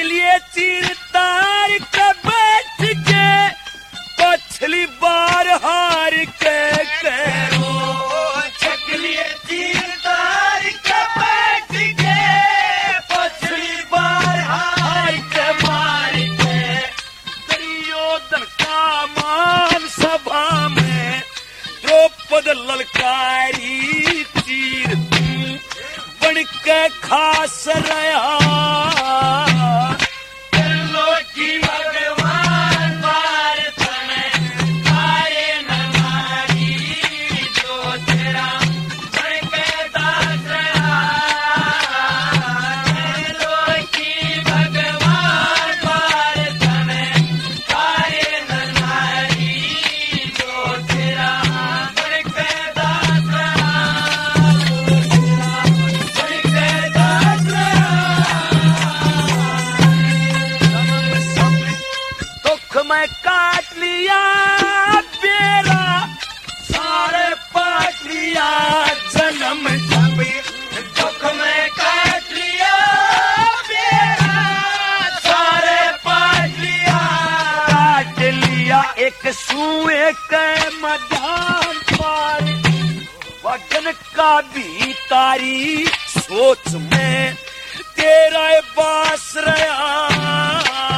लिए तीर तार के बैठ के पछली बार हार के करो लिए तीर तार के बैठ के पछली बार हार के मार के दुर्योधन का मान सभा में द्रौपद ललकारी तीर बन के खास रहा की भगवान भारत में आए न नारी जो तेरा बन के दास रहा की भगवान भारत में आए न नारी जो तेरा बन के दास रहा बन के दास दुख में काट लिया बेरा सारे पाट लिया जन्म दुख में काट लिया बेरा सारे पाट लिया काट लिया एक सुए के मैदान पर वजन का भी तारी सोच में तेरा बास रहा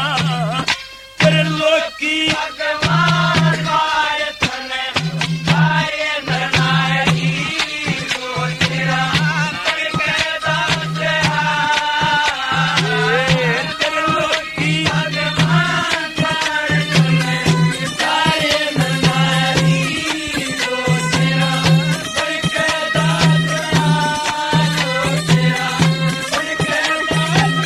की भगवान भारत में आए न नारी जो तेरा बन के दास रहा की भगवान भारत में आए न नारी जो तेरा बन के दास रहा जो तेरा बन के दास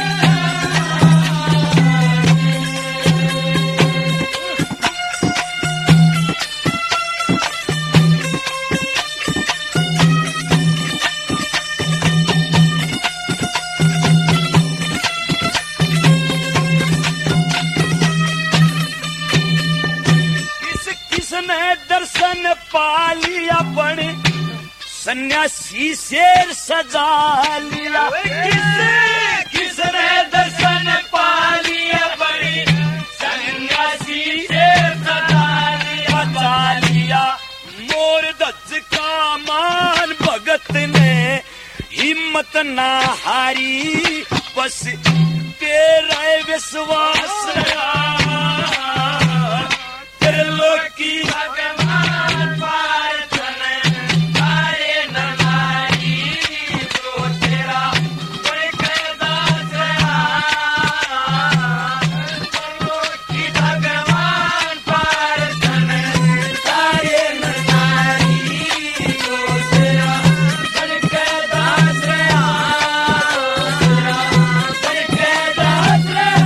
किसने दर्शन पा लिया बने सन्यासी शेर सजा लिया किसने दर्शन पा लिया बड़ी सन्यासी शेर बचा लिया मोर धज का मान भगत ने हिम्मत ना हारी बस तेरा विश्वास रहा की भगवान भारत में आए न नारी जो तेरा बन के दास रहा की भगवान भारत में आए न नारी जो तेरा बन के दास रहा बन के दास रहा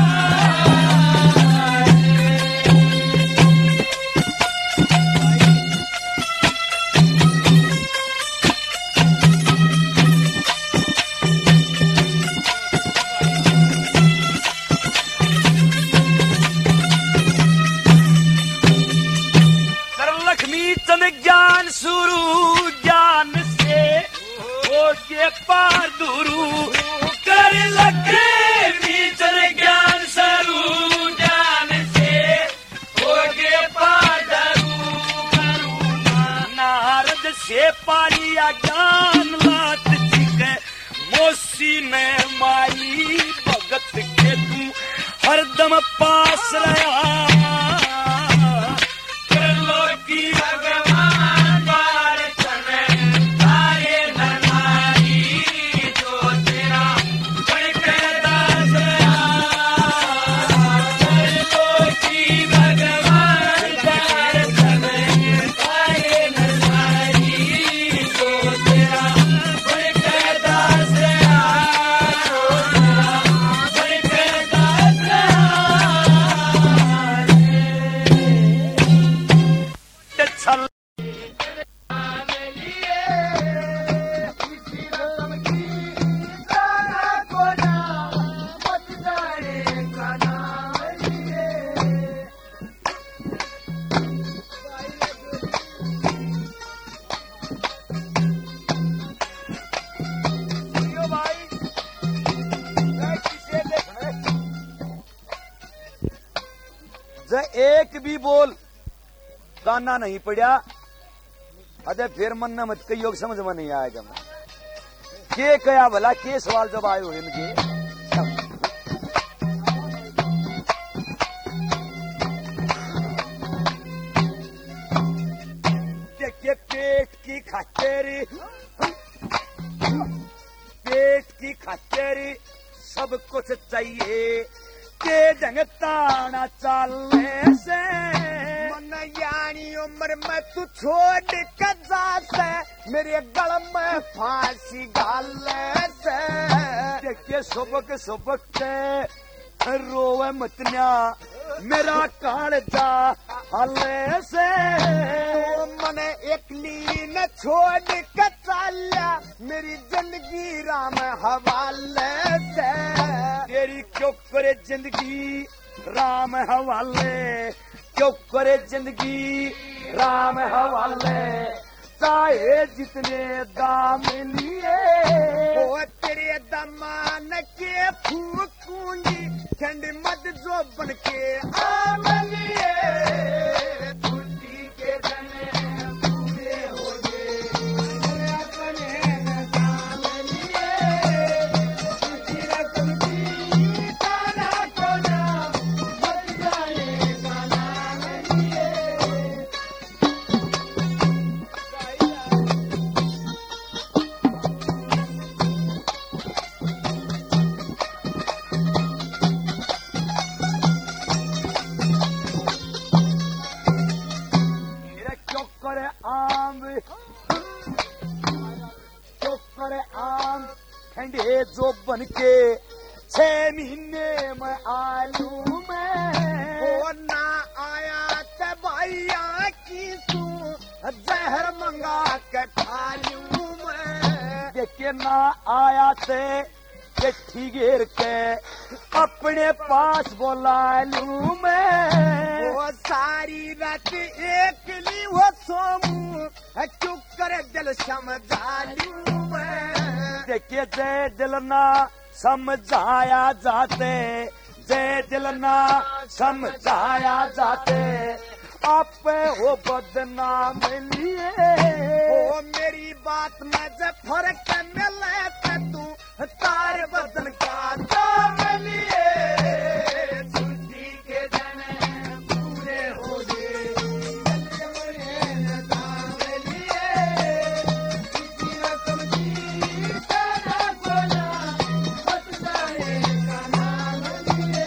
ज्ञान शुरू ज्ञान से हो के पार दुरू कर लक्ष्मी चल ज्ञान स्वरूप ज्ञान से हो गए पादरू नारद से पालिया ज्ञान लात जिके मोसी ने मारी भगत के तू हरदम पास रहा की भगवान भारत में आए न नारी जो तेरा बन के दास रहा की भगवान भारत में आए न नारी जो तेरा बन के दास रहा बन के दास रहा जे एक भी बोल काना नहीं पड़ा अरे फिर मन न मत कई योग समझ में नहीं आएगा। मैं के कया भला के सवाल जब आए हो इनके के पेट की खातिर सब कुछ चाहिए के ढंग ताना चलने से मन यानी उम्र में तू छोड़ के जा से मेरे गल में फांसी डालने से देखिए सुबक के रोवे मतन्या मेरा काल जा हले से मन एकली न छोड़ के चला मेरी जिंदगी राम हवाले से तेरी क्यों करे जिंदगी राम हवाले क्यों करे जिंदगी राम हवाले चाहे जितने दाम लिए वो तेरे दमान के फूकूंगी ठंड मत जो बन के आमलिए छुट्टी के दिन पूरे हो गए अपने दाम लिए किसी रकम की ताना को ना मत जाए नाम लिए ठंडे जो बन के 6 महीने में आलू में वो ना आया ते भैया की तू जहर मंगा के खालू में देखे ना आया ते चिट्ठी घेर के अपने पास बोला लू मैं वो सारी रात एक ली वो सोमू चुप करे दिल समझा लू मैं देखे जय दिल ना समझाया जाते जय दिल ना समझाया जाते आप हो बदनाम लिए वो मेरी बात में जब फर्क मिले तू तारे बदन का दाम लिए छुट्टी के दिन पूरे हो गए दाम लिए किसी रकम की ताना को ना मत जाए का नाम लिए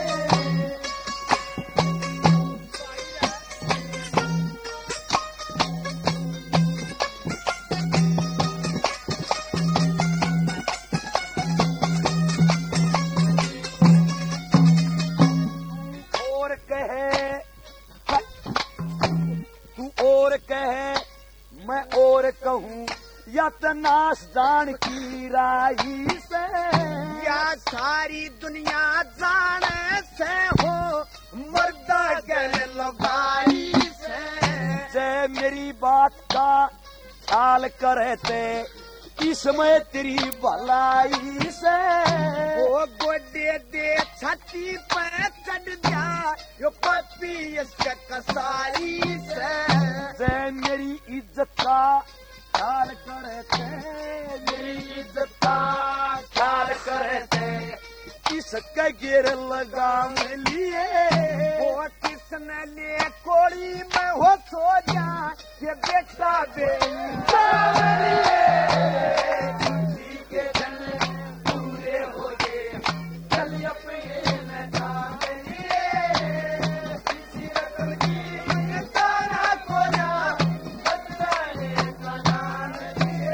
मैं और कहूँ या तो नाश जान की राही से या सारी दुनिया जाने से हो मर्दा गल लगाई से जय मेरी बात का ख्याल करे थे इसमें तेरी भलाई से वो गोडे दे छाती पे चढ़ जा यो पपी इसका कसाई से जय मेरी इज्जत का ख्याल करे थे मेरी इज्जत का ख्याल करे थे इसका गिर लगा में लिए वो किसने ले कोड़ी में हो सो जा ये बेटा के दिन पूरे हो गए चल अपने मैदान लिए किसी रकम की ताना को ना बदलाने का नाम लिए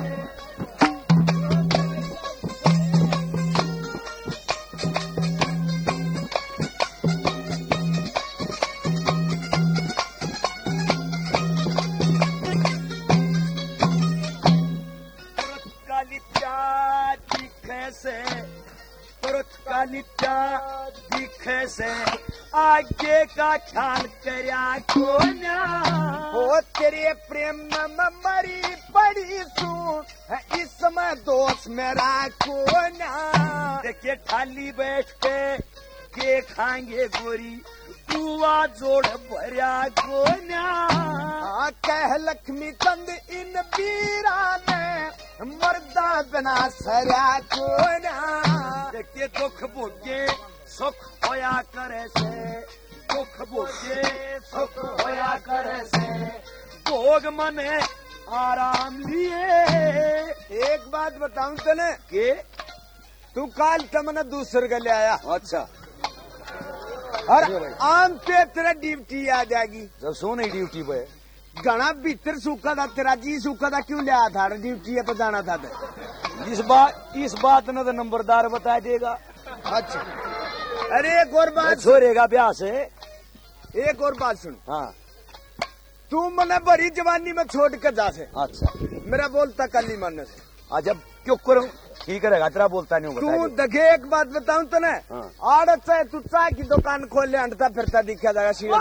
का नित्या दिखे से आगे का ख्याल करया को ना ओ तेरे प्रेम में मरी पड़ी तू इसमें दोष मेरा को ना देखिए खाली बैठ के के खाएंगे गोरी कुआ जोड़ भरिया गोन्या कह लक्ष्मी चंद इन वीरा ने मर्दा बिना सरया कोना के दुख भोगे सुख होया करे से दुख भोगे सुख होया करे से भोग मने आराम लिए। एक बात बताऊं तने के तू काल तमने दूसर के ले आया अच्छा और आम पे तेरा ड्यूटी आ जाएगी जब सोने ड्यूटी पे घना भीतर सूखा था तेरा जी सूखा था क्यों ले आया था ड्यूटी पे जाना था इस बात ने तो नंबरदार बता देगा। अच्छा अरे एक और बात छोड़ेगा ब्याह से। एक और बात सुन हाँ तू मने बड़ी जवानी में छोड़ के जा से अच्छा मेरा बोलता कल ही मानने से जब क्यों करूँ ठीक रहेगा तेरा बोलता नहीं तू होगा। देखे एक बात बताऊं तो ना हाँ। आड़ चाहे तू चाय की दुकान खोल ले अंटता फिरता दिखा जाएगा सीधे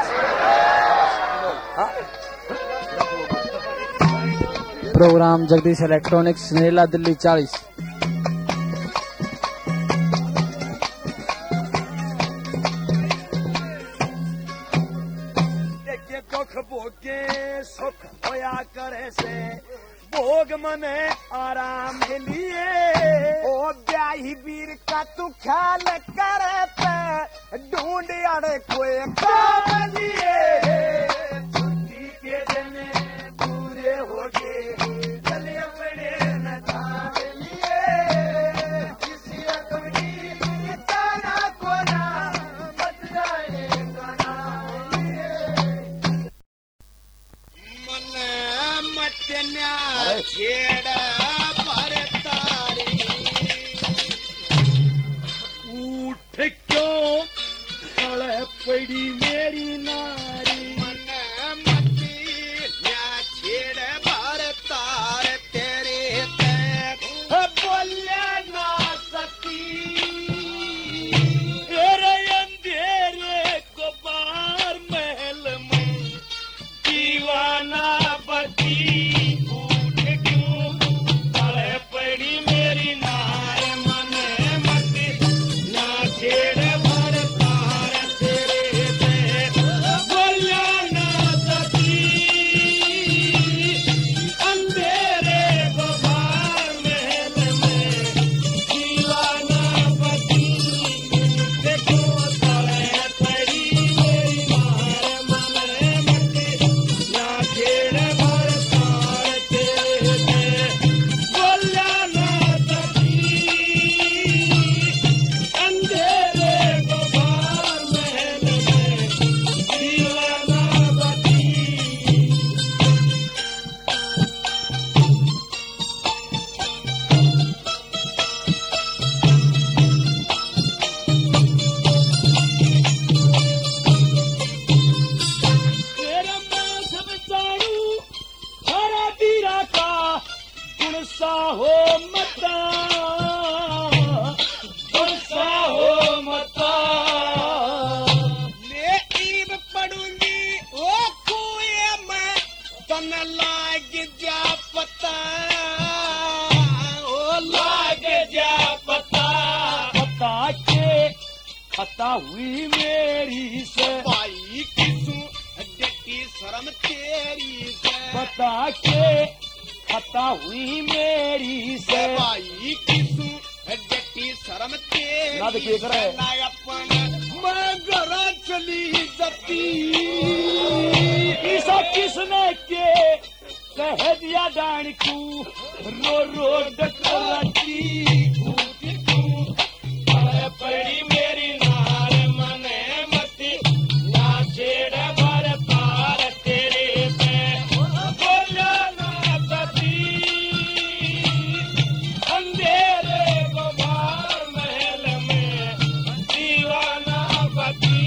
हाँ। प्रोग्राम जगदीश इलेक्ट्रॉनिक्स नेला दिल्ली 40। के दुख भोगे सुख होया करे से भोग मने आराम के लिए। ओ ब्याही वीर का तू ख्याल करे पे ढूंढ अड़े कोई काम लिए छुट्टी के दिन पूरे हो गए चले अपने नजाम लिए किसी अपनी जाना को ना बच जाएगा नाम लिए। मन मटन्या छेड़ा भरतारी उठ क्यों खड़े पड़ी मेरी नारी मन मटन्या छेड़ा भरतार तेरे पे बोलिया ना सकी तेरे अंधेरे को बार महल में दीवाना बती उठ क्यों खड़े पड़ी मेरी नार मन मत ना छेड़ भर तार तेरे पे बोलिया ना सकी अंधेरे को बार महल में दीवाना बती देखो खड़े पड़ी मेरी नार मन मत ना छेड़ भर तार तेरे पे बोलिया ना सकी अंधेरे को बार महल में दीवाना बती। तेरा मौसम चाड़ू हरा दीरा का गुण सा हो मता गुण सा हो मता। मैं ईब पढ़ूंगी ओ कुएं में तन लाग जा पता ओ लाग जा पता पता के खता हुई मेरी से भाई किसू डटी शर्म तेरी से पता के खता हुई मेरी से भाई किसू डटी शर्म तेरी ना देखिए कर रहे। ना अपन मैं घर चली जती ईसा किसने के कह दिया डाण को रो रो डकरती पड़ी मेरी नार मने मती ना छेड़ भर तार तेरे पे बोला ना सती अंधेरे को बार महल में दीवाना बती।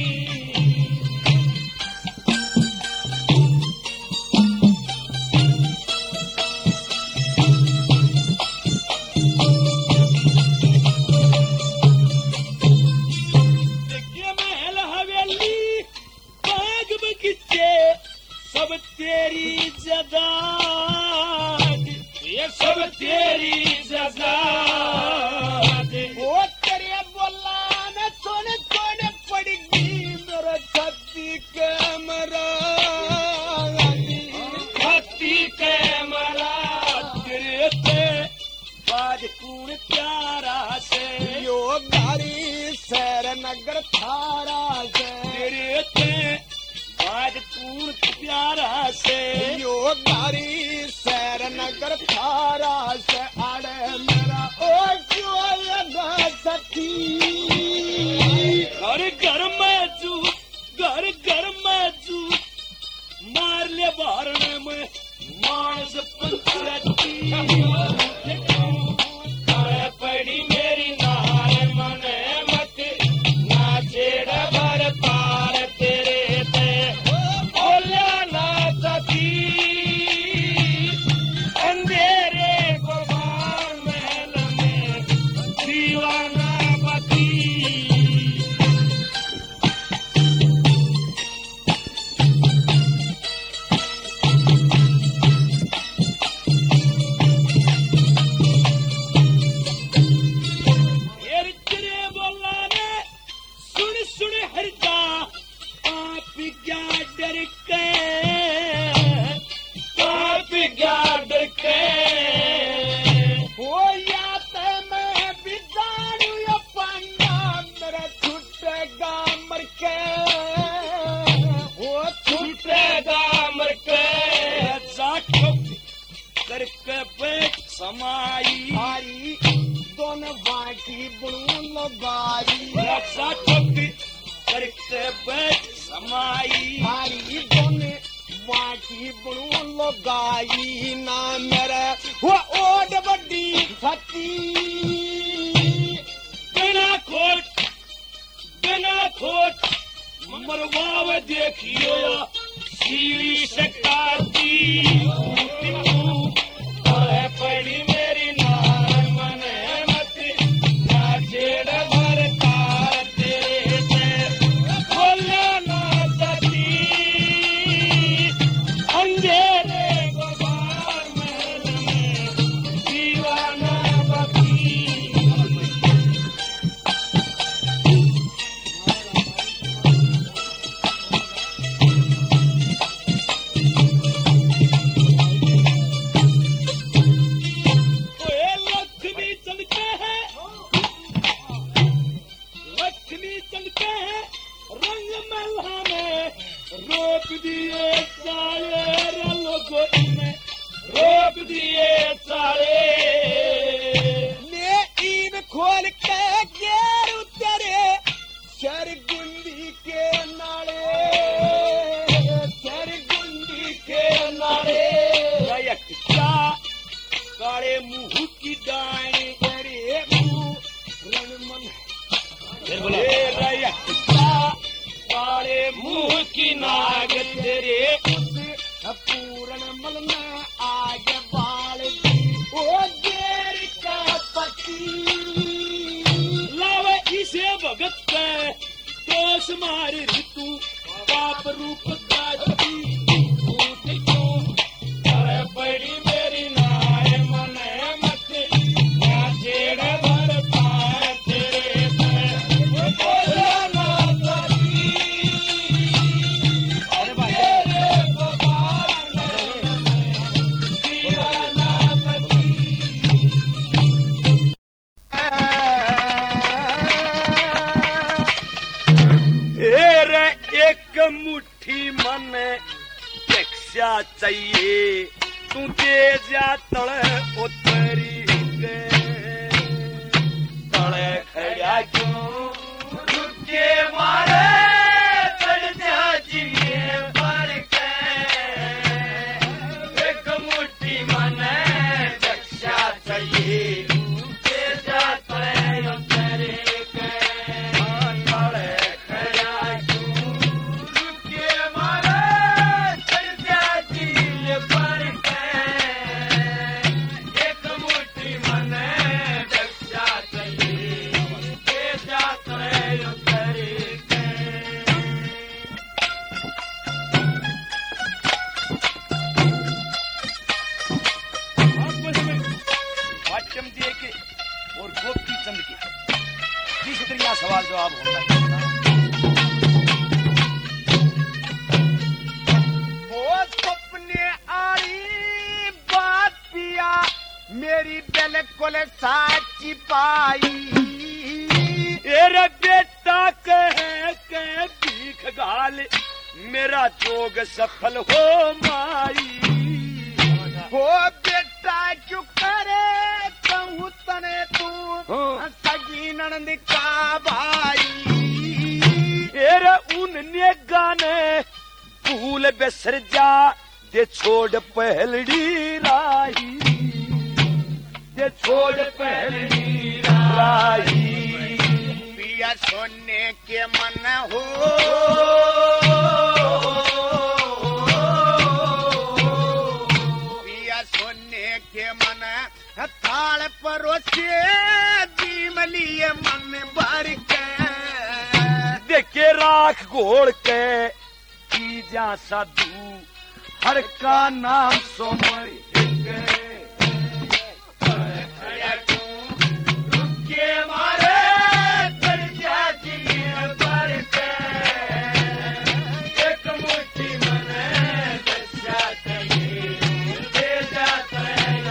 गारी शहर नगर थारा से तेरे ते राजपूत प्यारा से यो गारी शहर नगर थारा से अड़े मेरा ओ जो सखी घर घर में जू मार ले बारने में मानस पंचती पड़ी मेरी नार मन मत नाचेड़ भर पार तेरे ते बोला ना सती अंधेरे गुमान महल में दीवाना पति समाई हारी दोनों बाटी बुणू लगाई रक्षा ठोकी करके बैठ समाई हारी दोनों बाटी बुणू लगाई ना मेरे वो ओड बड़ी फती बिना खोट मरवाव देखियो सीरी शक्ति पड़ी मेरी नार मन मत नाचेड़ भर तार तेरे से बोला ना सती अंधेरे गुबार महल में दीवाना पति रोक दिए साले लोगों ने रोक दिए साले ने इन खोल के गेरू तेरे सरगुंदी के नाले काले मुंह की डाई तेरे मुंह रणमन काले मुंह की नाग तेरे पूर्ण मल में आगे बाल ओ गेर का पति लावे इसे भगत पे दोष मार ऋतु पाप रूप दाती पड़ी मेरी नाय मन मत नाचेड़ भर पार तेरे पे बोला ना सती अंधेरे गुबार महल में दीवाना पति रे एक मुट्ठी मन रक्षा चाहिए तू दे जा तले उतरी तले खड़ा क्यों रुके मारे चढ़ जा जिए पर के एक मुट्ठी मन रक्षा चाहिए दे जा तले उतरी और गोपी चंद के 30 तरीका सवाल जवाब होता है। वो सपने आरी बात पिया मेरी बिल्कुल साची पाई मेरा जोग सफल हो माई। हो बेटा क्यों करे कहूँ तने तू सगी ननद का भाई। तेरे उनने गाने भूल बेसर जा दे छोड़ पहलड़ी राही, दे छोड़ पहलड़ी राही। पिया सोने के मन हो पिया सोने के मन थाल परोसे दीमलिए मन भर के। देखे राख घोड़ के की जा साधु हर का नाम सोमर के मारे चर्चा जी भर के। एक मुट्ठी मन दशा दे जाता है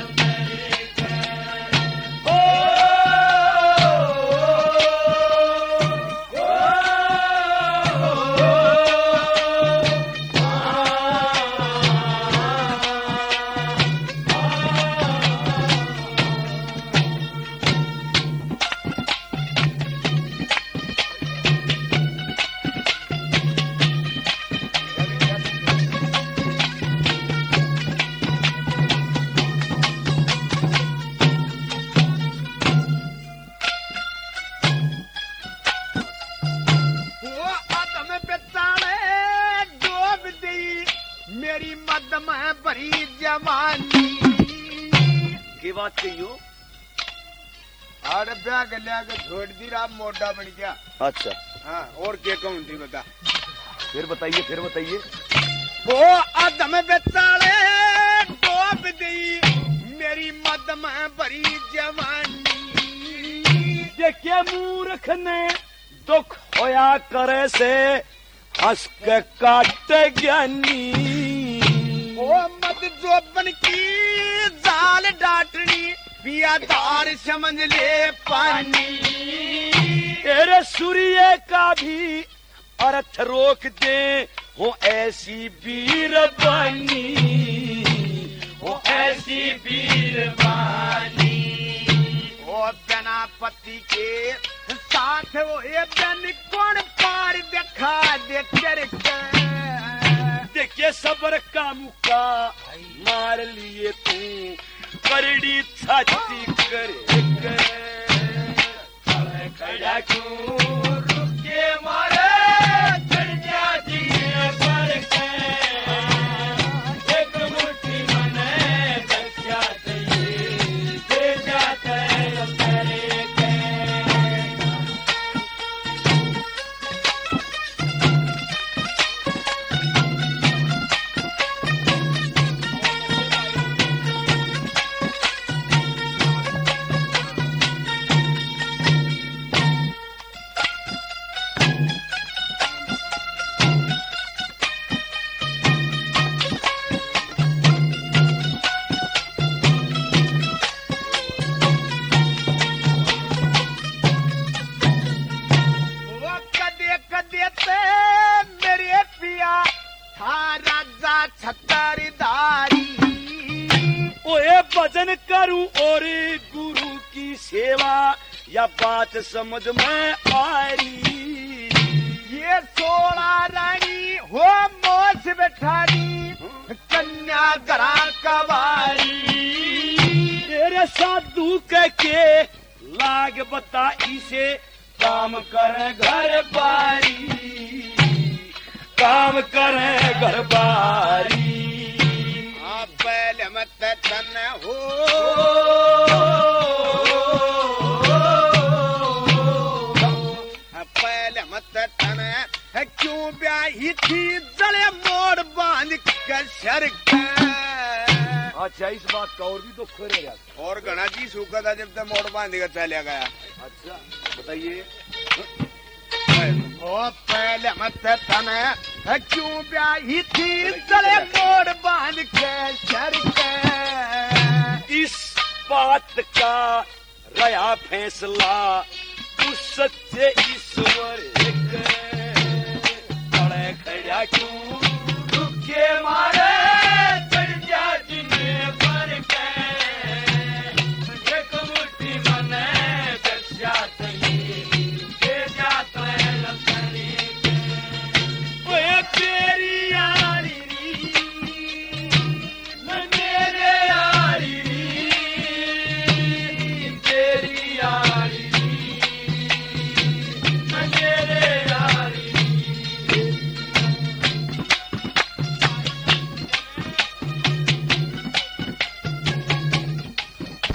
मेरी मद में भरी जवानी की बात कहियो। अरे बैग लेके छोड़ दी रहा मोटा बन गया। अच्छा हाँ और क्या कहूँ थी बता। फिर बताइए, फिर बताइए। वो अदम बेचारे डूब गई मेरी मद में भरी जवानी। देखे मूर्ख ने दुख होया करे से हंस के काटे ज्ञानी। ओ मद जोबन की जाल डाटनी पिया धार समझ ले पानी। तेरे सूर्य का भी अर्थ रोक दे हो ऐसी वीर बानी, हो ऐसी वीर बानी। ओ बिना पति के साथ वो ये बन कौन पार देखा दे करके। देखिए सबर का मुक्का मार लिए तू करड़ी छाती कर खड़ा क्यों रुके मारे चढ़ जी पर एक मुट्ठी मन दक्षा दे जाता है। मेरे पिया था राजा छतरदारी। ओए भजन करूं और गुरु की सेवा या बात समझ में आ रही। ये 16 रानी हो मोछ बैठानी कन्या घरा कवारी। तेरे साधु के लाग बता इसे काम करे घर बारी, काम करे घर बारी। पहले मत तन हो पहले मत तन क्यों ब्याही थी जले मोड़ बांध के सर। अच्छा इस बात का और भी तो खोरे जाता और घना जी सूखा था जब तक मोड़ बांध कर चला गया। अच्छा बताइए। ओ पहले मत तन क्यों ब्याही थी जले मोड़ बांध के सर। इस बात का रया फैसला तू सच्चे ईश्वर खड़ा क्यों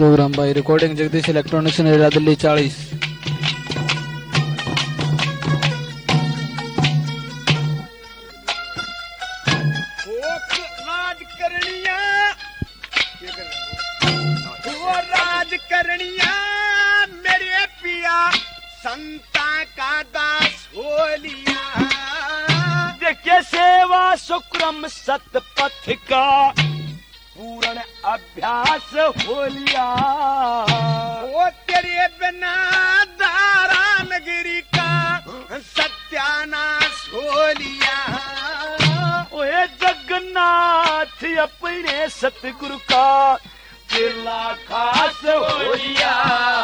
program by recording Jagdish electronics Narela Delhi 40। करनिया मेरे पिया संता का दास हो लिया। देखे सेवा सुक्रम सतपथ का पूर्ण अभ्यास हो लिया। वो तेरे बिना दारा नगरी का सत्यानाश हो लिया। ओए जगन्नाथ अपने सतगुरु का चेला खास हो लिया।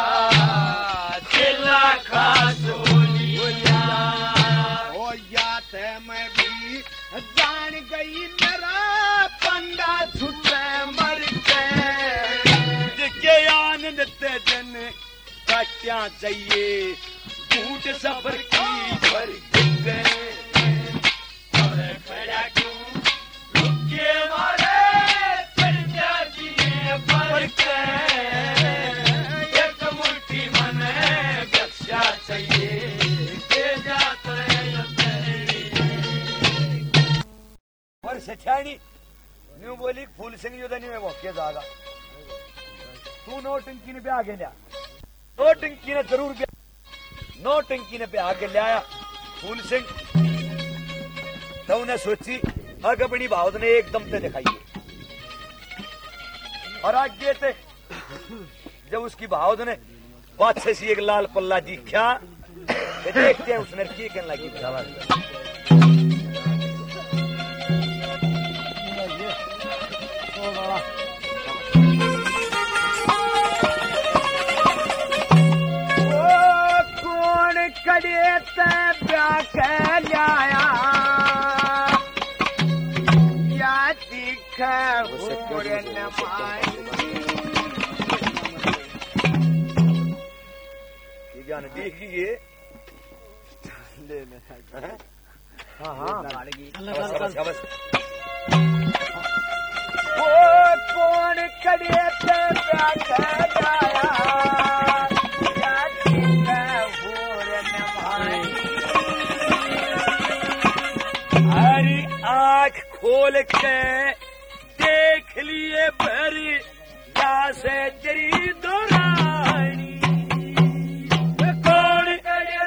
चेला खास हो लिया। हो याद है मैं भी जान गई मेरा पंगा छुटे मर गए। के आनंद जन काट्या चाहिए झूठ सफर की भर गए। खड़ा क्यों रुके मारे एक मुट्ठी मन बख्शा चाहिए और सेठानी न्यू बोली फूल सिंह युद्धनी में भोके जागा तू नौटंकी ने पे आगे लिया। नौटंकी ने जरूर नौटंकी ने पे आगे लिया फूल सिंह। तो उन्हें सोची अग अपनी भावत ने एकदम से दिखाई और आगे थे जब उसकी भावत ने पाछे से एक लाल पल्ला दिखा देखते हैं उसने की कहने लगी। कौन करे ब्याह कर लाया या दिख देखिए हाँ हाँ बस कौन करे ब्याह कर लाया हरी आँख खोल के देख लिए भरी से तेरी दोरानी। कौन करे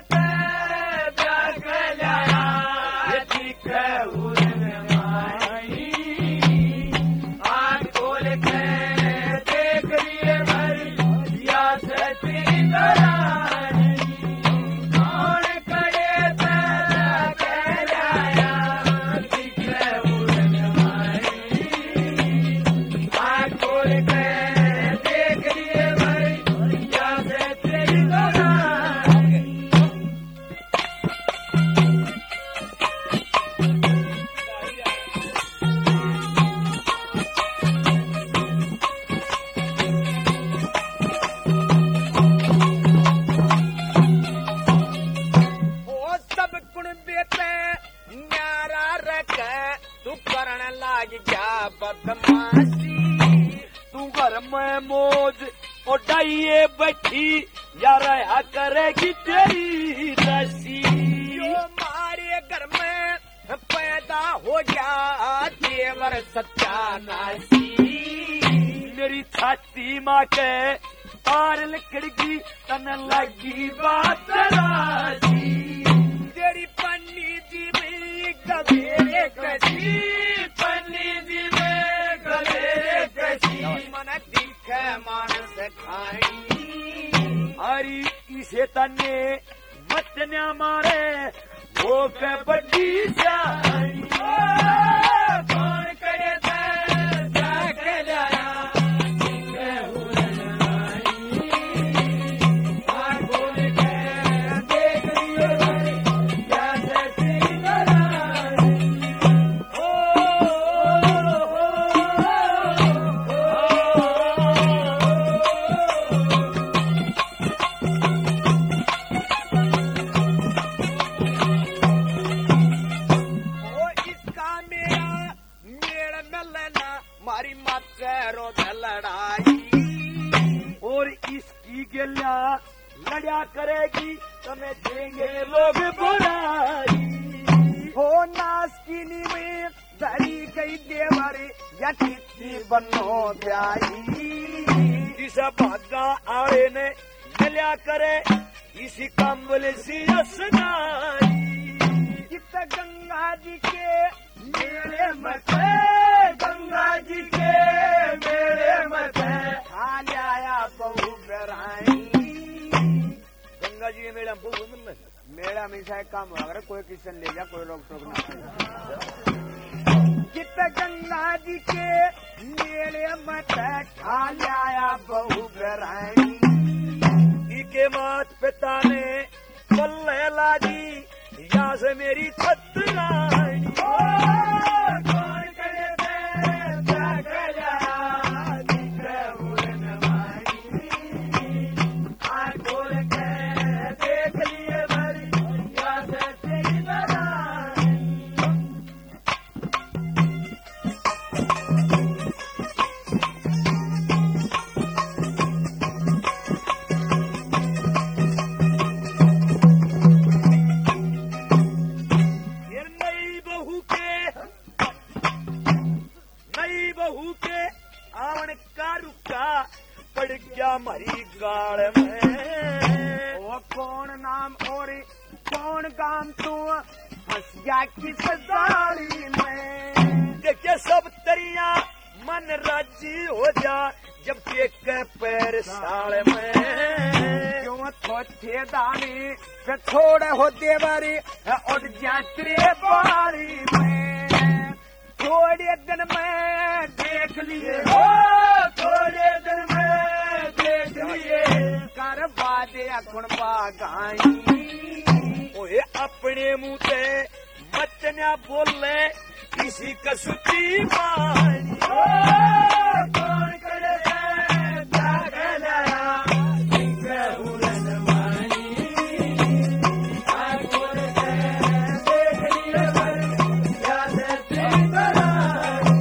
आँख खोल के देख लिए भरी से तेरी दोरानी। कौन करे तू घर में मौज उठाइए बैठी यार करेगी तेरी रसी। हमारे घर में पैदा हो गया देवर सत्यानाशी। मेरी छाती माँ के तार लकड़गी तन लगी बात राजी। तेरी पन्नी जी में गधेरे कसी पन्नी जी में गधेरे कसी मन दिख मानस खाई। हरी इसे तने मत न मारे वो के बड़ी जानी। कौन करे करेंगे लोग बुराई। हो नासकिनी में धरी गई देवरी या कितनी बनो ब्याई। जिस भागा आड़े ने मिल्या करे इसी कंबल सी असनाई। चित गंगा जी के मेरे मथे, गंगा जी के मेरे मथे खाली आया बहु बेराई। गंगा जी के मेला बहुत मिल रहा मेरा हमेशा काम हो, अगर कोई किशन ले जा कोई रोक टोक ना। चित गंगा जी के मेरे मथे खाली आया बहु बेराई। के मात पिता ने पल्ले लाजी यहाँ से मेरी छतरानी। कौन करे जागया खोल के देख लिए भरी याद तेरी बरानी। पड़ गया मरी गाड़ में। वो कौन नाम और कौन काम तू हंस गया किस साड़ी में। देखिए सब तरिया मन राजी हो जा जब देख पैर साल में। क्यों थोथे दानी फिर छोड़ हो देवरी और जात्रे बारी में। थोड़े दिन में देख लिए हो, थोड़े दिन में देख लिए कर बादे गुण बागाई। ओए अपने मुंह से मत न बोले किसी का सुची मानी। कौन करे जागला उड़न वाली। आगोर देख लिए याद तेरी बरानी।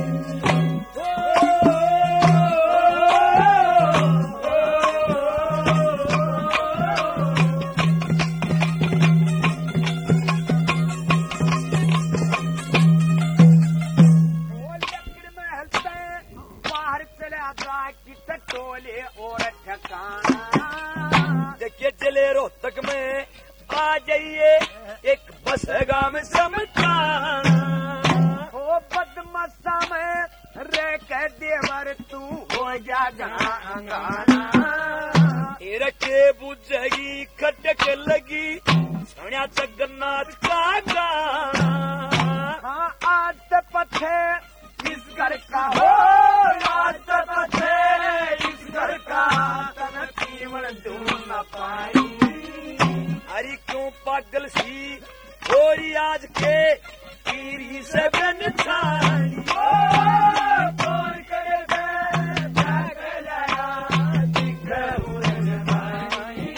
टोले और ठिकाना। देखिए जिले रोहतक में आ जाइए एक बस गांव समझाना। हो बदमसा में रह के देवर तू हो जा गाना। रखे बुझगी खटक लगी सोनिया जगन्नाथ का गाना। हाँ आज तो पथे इस घर का हो, आज तो पथे इस घर का तन जीवन ढूंढ न पाई। अरे क्यों पागल सी होरी आज के पीरी से बन छानी। कौन करे जागला दिख उड़न वाली।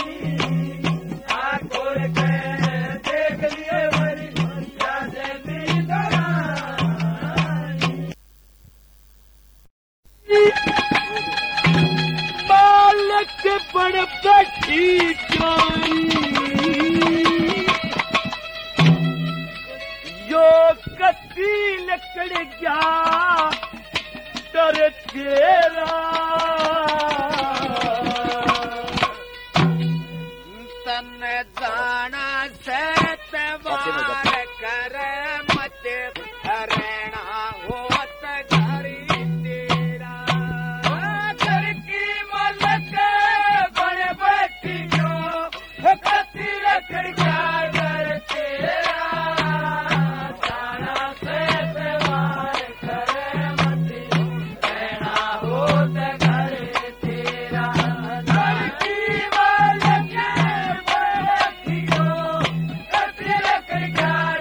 आगोर के देख लिए भरी याद तेरी बरानी। बालक बड़ बैठी जानी यो कती लकड़ गया डर तेरा। तन जाना से तवार कर मत हरणा होत घरी तेरा। घर की मलक बड़ बैठी जो कती लकड़ गया डर तेरा। जाना से तवार कर मत हरणा होत घरी तेरा। घर की मलक बड़ बैठी जो कती लकड़ गया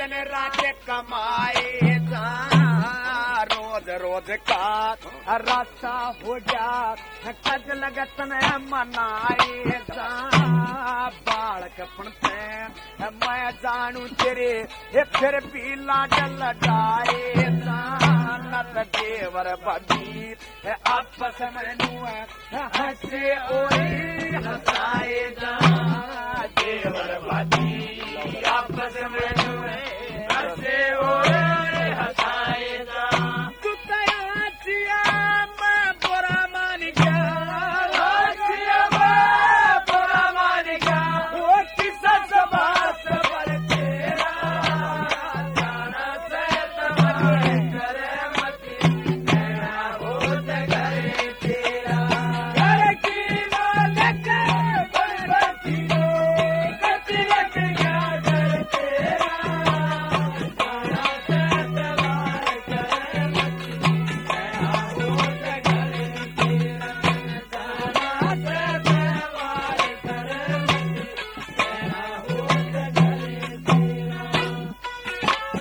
दिन रात कमाए जा रोज रोज का रास्ता हो जा कज लगत न मनाए जा बालक पणते मैं जानू तेरे फिर भी लाड लगाए जा नत देवर बदी आपस में हंसे ओए हंसाए जा देवर बदी आपस में हंसे ओए हंसाए जा तू तया चिया मैं बुरा मान गया चिया मैं बुरा मान गया वो किसा सबास पर तेरा जाना से तुम्हारे करे मती तेरा होत करे तेरा घर की मालक बरबती कति लग गया घर तेरा जाना से तुम्हारे करे मती तेरा होत करे तेरा जाना से तुम्हारे करे मती तेरा होत करे तेरा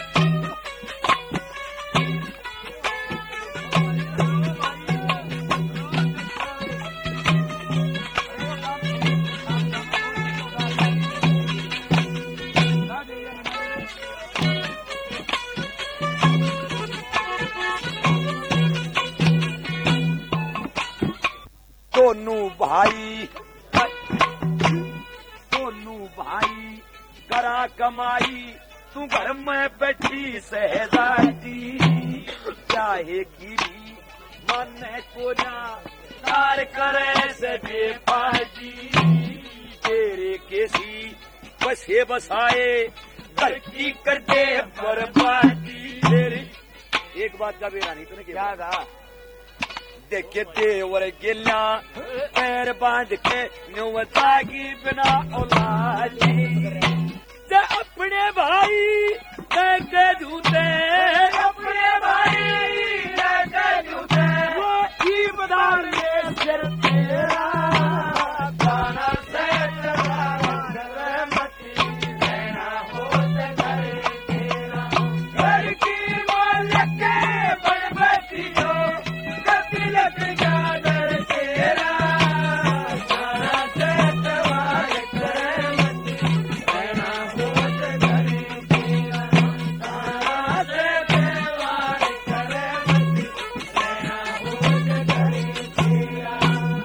दोनों भाई करा कमाई तू घर में बैठी सहजादी चाहे गिरी मन को जा तार करे से बेपाजी तेरे केसी बसे बसाए घर की कर दे बर्बादी तेरी एक बात का बेरा नहीं तूने क्या कहा देखे देवर गिला पैर बांध के नुवतागी बिना औलादी ते अपने भाई के झूठे अपने भाई के झूठे वो ईमानदार ये सिर तेरा गाना से तेरा मती देना होत करे तेरा घर की मालक बड़बती हो लग गया घर तेरा जाना से तुम्हारे करे मती देना होत करे तेरा जाना से तुम्हारे करे मती देना होत करे तेरा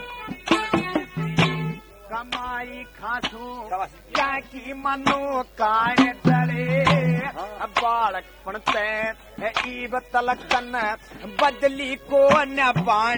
कमाई खासू क्या की मनो कान तड़े बालक पणते ईब तलकन बदली को न बाण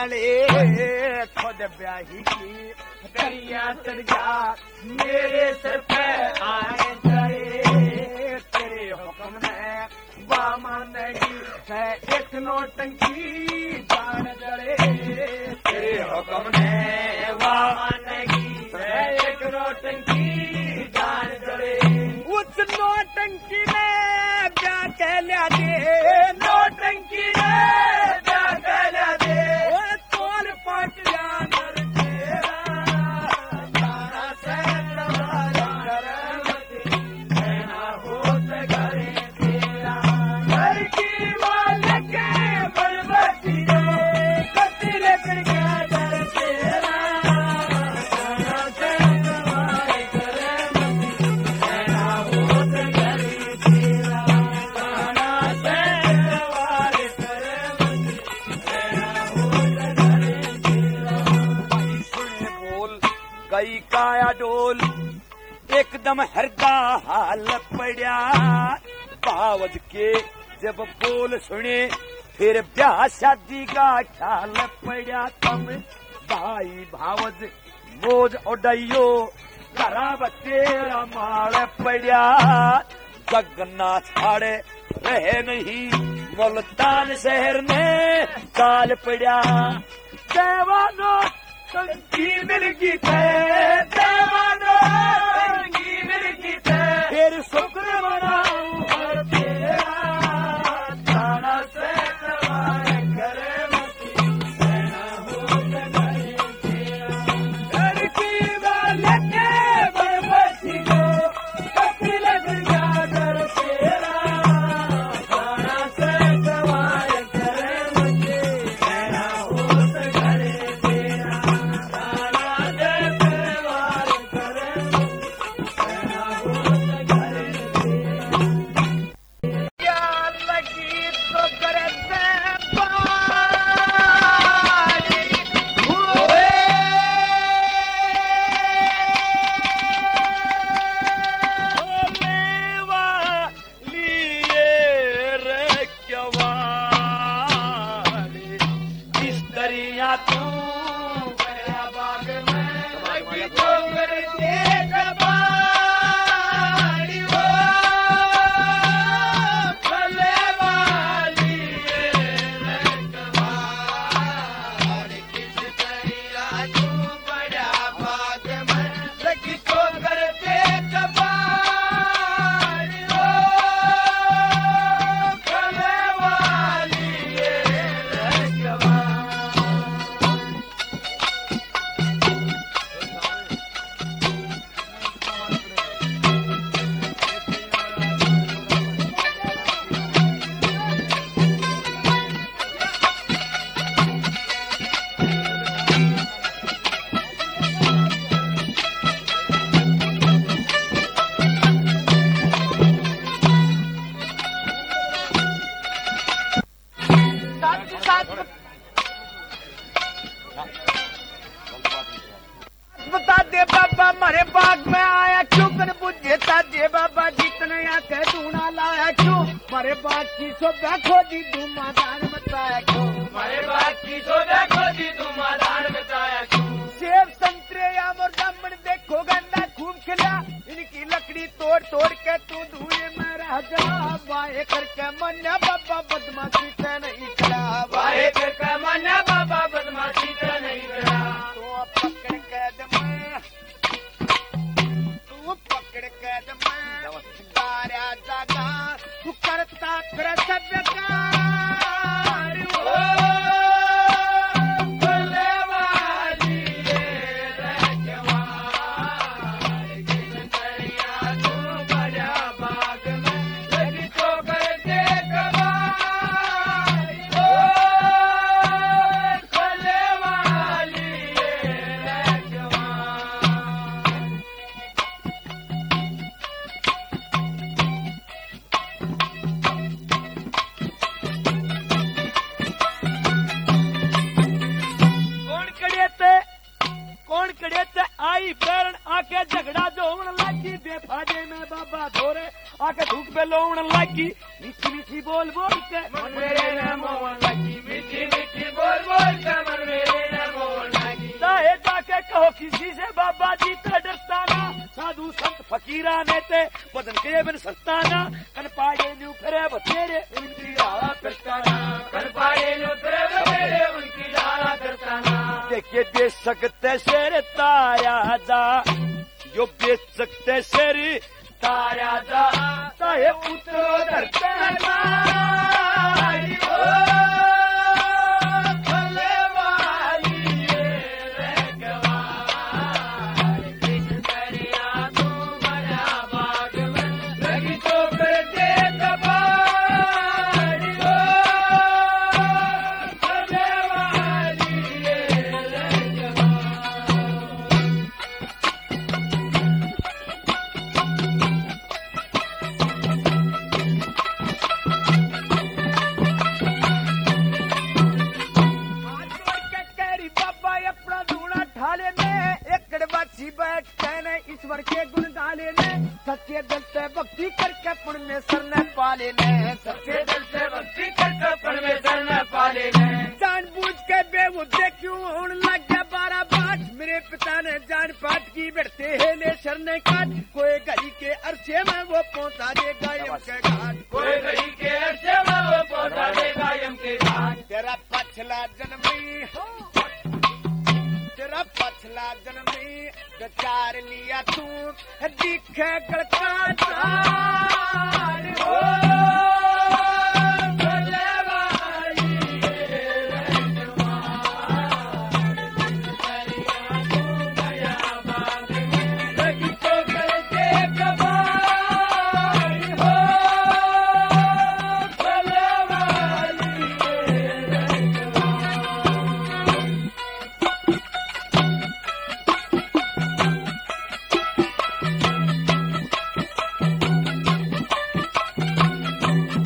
जले खुद ब्याही की करिया चढ़ जा मेरे सिर पे आए जले तेरे हुक्म ने वामनगी है एक नौटंकी जान जले तेरे हुक्म ने वामनगी है एक नौटंकी जान जले उस नौटंकी ने क्या कह लिया दे नौटंकी ने क्या कह लिया दे वो तोल पट जानवर तेरा जाना से तुम्हारा करे मती देना होत करे तेरा घर की मालक बड़बती कति लग गया घर तेरा जाना से तुम्हारे करे मती देना होत करे तेरा जाना से तुम्हारे करे मती देना होत करे तेरा सुने बोल गई काया डोल एकदम हरदा हाल पड़ा बावज के जब बोल सुने फिर ब्याह शादी का ख्याल पड़ा तुम भाई भावज मौज उड़ाइयो खराब तेरा माल पड़ा जगन्नाथ छाड़े रहे नहीं मुल्तान शहर में काल पड़ा देवानो संगी मिल गई थे देवानो संगी मिल गई थे फिर शुक्र मनाऊं हर तेरा जाना से तुम्हारे करे मती देना होत करे तेरा घर की मालक बड़बती को कति लग गया घर लिया तू गया बाग में लगी ठोकर देख बाड़ी हो भले वाली रखवार किस तरह तू बड़ा बाग में लगी ठोकर देख बाड़ी हो भले वाली रखवार बता दे बाबा मारे बाग में आया क्यों कर बुझे ताजे बाबा जितने आके दूना लाया क्यों मारे बाग की सोबा खोदी धुमादान मचाया क्यों मारे बाग की सोबा खोदी धुमादान मचाया क्यों सेब संतरे आम और जामुन देखो गन्ना खूब खिला इनकी लकड़ी तोड़ तोड़ के तू धुए में रह जा वाहे करके मन्ना बाबा बदमाशी से नहीं करा वाहे करके मन्ना बाबा बदमाशी से नहीं करा तो पकड़ के पकड़ के तारा जागा तू करता कर सभ्य कार हो भले वाली रखवार किस तरह तू बड़ा बाग में लगी ठोकर देख बाड़ी हो भले वाली रखवार कौन कड़े ते आई पैरण आके झगड़ा जो होन लागी बेफाजे में बाबा धोरे आके धूप पे लोन लागी मीठी मीठी बोल बोल के मन मेरे न मोहन लागी मीठी मीठी बोल बोल के मन मेरे न मोहन लागी चाहे जाके कहो किसी से बाबा जी ते डरता ना साधु संत फकीरा ने ते बदन के बिन सस्ताना कन पाड़े न्यू फिरे बतेरे उनकी डाला करता ना कन पाड़े न्यू फिरे बतेरे उनकी डाला करता ना देखिए बेच सकते शेर ताया जा जो बेच सकते शेर ताया जा चाहे उतरो धरते भले वाली रखवार किस तरह तू बड़ा बाग में लगी ठोकर देख बाड़ी हो भले वाली ईश्वर के गुण गाले ने सच्चे दिल से भक्ति करके पुण्य में सर न पाले ने सच्चे दिल से भक्ति करके पुण्य में सर न पाले ने जानबूझ के बेवजह क्यों होने लग गया 12 बात मेरे पिता ने जान पाट की बैठते है ले सर ने काट कोई घड़ी के अरसे में वो पहुंचा देगा यम के घाट कोई घड़ी के अरसे में वो पहुंचा देगा यम के घाट तेरा पछला जन्म तेरा पछला जन्म चार लिया तू दिखे गलका हो भले वाली रखवार तू गया बाग में लगी ठोकर देख बाड़ी हो भले वाली रखवार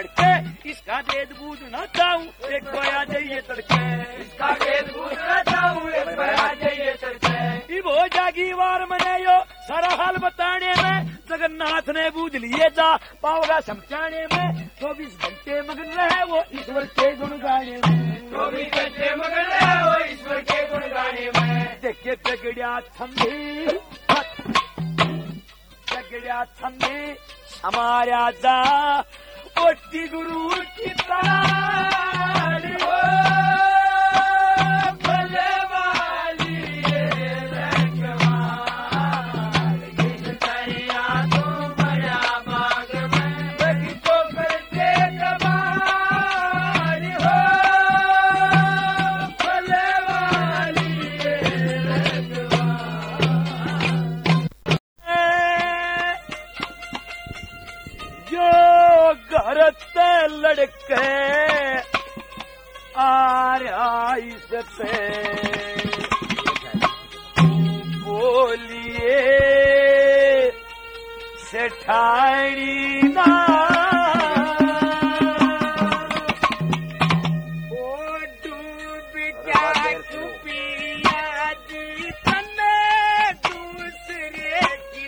लड़के इसका भेद बूझना चाहूँ एक खोया जाइए तड़के इसका भेद बूझना चाहूँ एक खोया जाइए तड़के इब हो जागी वार मने यो सारा हाल बताने में जगन्नाथ ने बूझ लिए जा पाओगा समझाने में 24 घंटे मगन रहे वो ईश्वर के गुण गाने में 24 घंटे मगन रहे वो ईश्वर के गुण गाने में देखे पगड़िया छंदी हमारा जा ओटी गुरु की ताल हो भले वाली रखवाल गिरतरिया तो बड़ा बाग में बगी तो करते कमाल हो भले वाली घर ते लड़के आइस पे बोलिए सेठानी ना ओ डूब क्या चुपिया जी तने दूसरे की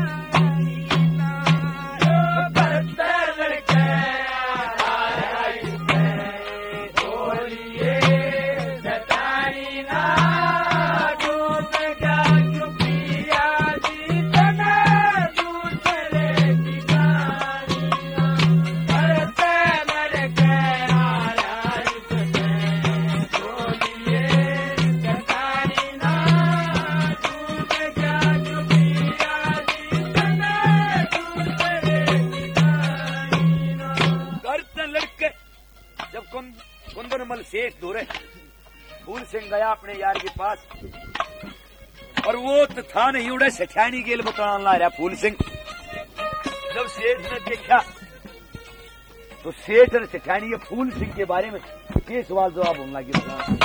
कुंदनमल सेठ दूरे फूल सिंह गया अपने यार के पास और वो तो था नहीं उड़े सेठानी गेल बताने ला रहा फूल सिंह। जब सेठ ने देखा तो सेठ और सेठानी ये फूल सिंह के बारे में ये सवाल जवाब होने लगे।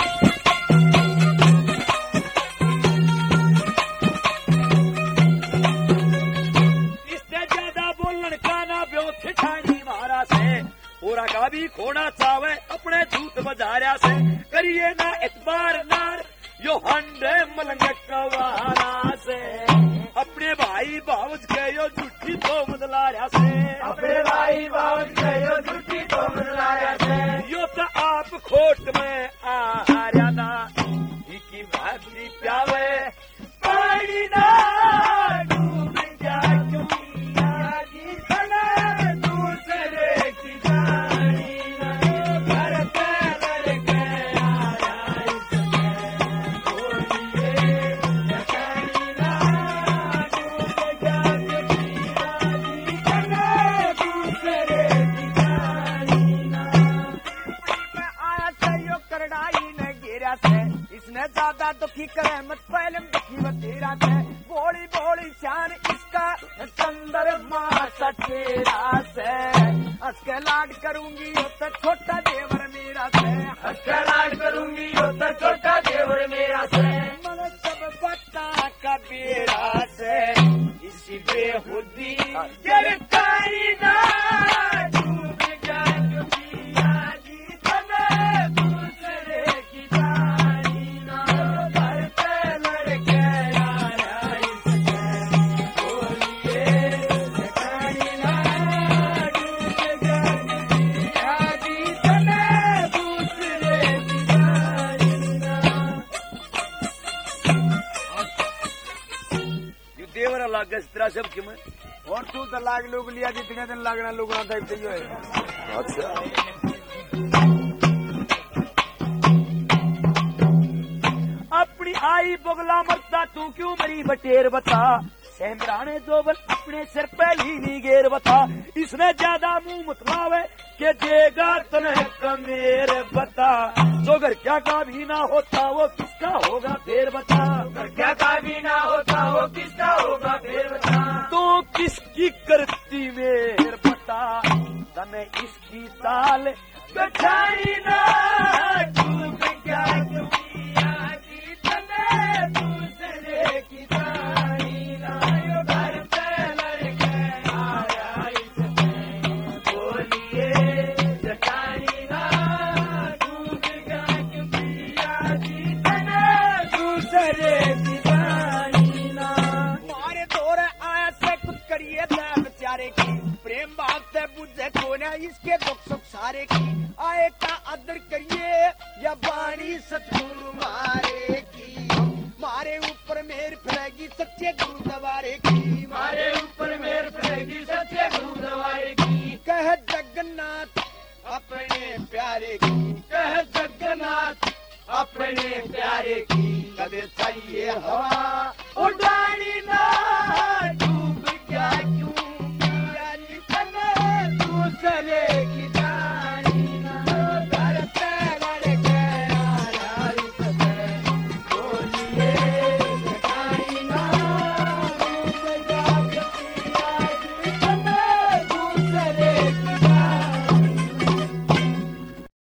इससे ज्यादा बोलन का ना ब्यो सेठानी महाराज से पूरा का भी खोना चावे अपने झूठ बजारिया से करिए ना इतबार नार यो हंडे मलंग कवारा से अपने भाई बावज के यो झूठी तो बदलारिया से अपने भाई बावज के यो झूठी तो बदलारिया से यो तो आप खोट में आर्या ना की भाती प्यावे पानी ना डूब जा ज्यादा दुखी करे मत पहले दुखी बतेरा से बोली बोली शान इसका चंदर माँ सचेरा से हंस के लाड करूंगी हो तो छोटा देवर मेरा से हंस के लाड करूंगी हो तो छोटा देवर मेरा से मन सब बता का बेरा से इसी बेहुदी गिरफ्तारी ना डूब जा लाग इस तरह सब कि और तू तो लाग लोग लिया जितने दिन लागना लोग ना टाइप चाहिए। अच्छा अपनी आई बगला मरता तू क्यों मरी बटेर बता सेमराने जोबल अपने सिर पहली नी गेर बता इसने ज्यादा मुंह मतलावे के देगा तने कमेर बता जो घर क्या का भी ना होता वो किसका होगा फिर बता घर क्या का भी ना होता वो किसका होगा फिर बता तो किसकी करती मेर बता तने इसकी ताल कठाई ना डूब क्या दुनिया की तने दूसरे की तारी ना यो घर पे लड़के आया इसने बोलिए बुझे कोना इसके दुख सुख सारे की आए का आदर करिए या बाणी सतगुरु मारे की मारे ऊपर मेहर फैलेगी सच्चे गुरु दवारे की मारे ऊपर मेहर फैलेगी सच्चे गुरु दवारे की कह जगन्नाथ अपने प्यारे की कह जगन्नाथ अपने प्यारे की कदे चाहिए हवा